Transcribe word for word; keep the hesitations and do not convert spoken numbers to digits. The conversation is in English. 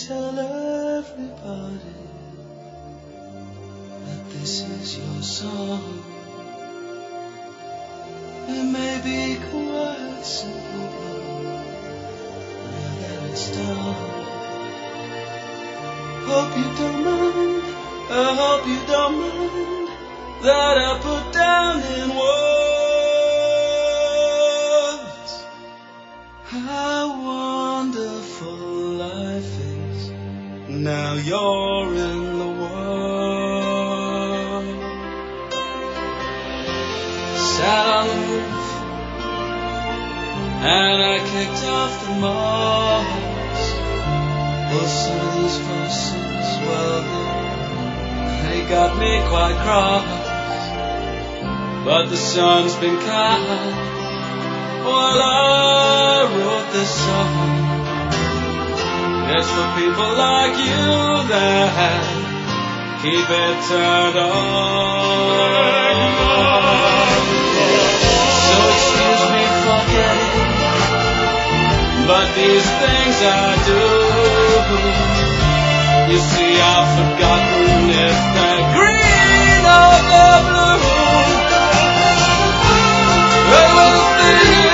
tell everybody that this is your song. It may be quite simple, but now that it's done, hope you don't mind, I hope you don't mind that I put down in words how wonderful life is. Now you're in the world. Sat on the roof and I kicked off the moss. Well, some of these voices, well, they got me quite cross. But the sun's been kind while I wrote this song. It's for people like you that keep it turned on. So excuse me for getting, but these things I do, you see I've forgotten if they're green or they're blue. Well, we'll see.